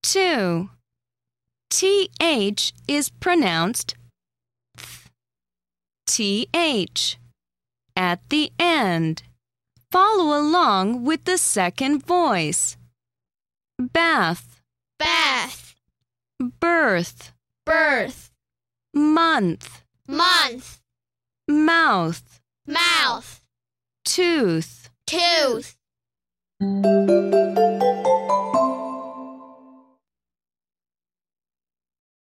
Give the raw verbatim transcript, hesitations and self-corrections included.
two. Th is pronounced th. Th. At the end. Follow along with the second voice. Bath, bath, birth, birth, month, month, mouth, mouth, tooth. tooth.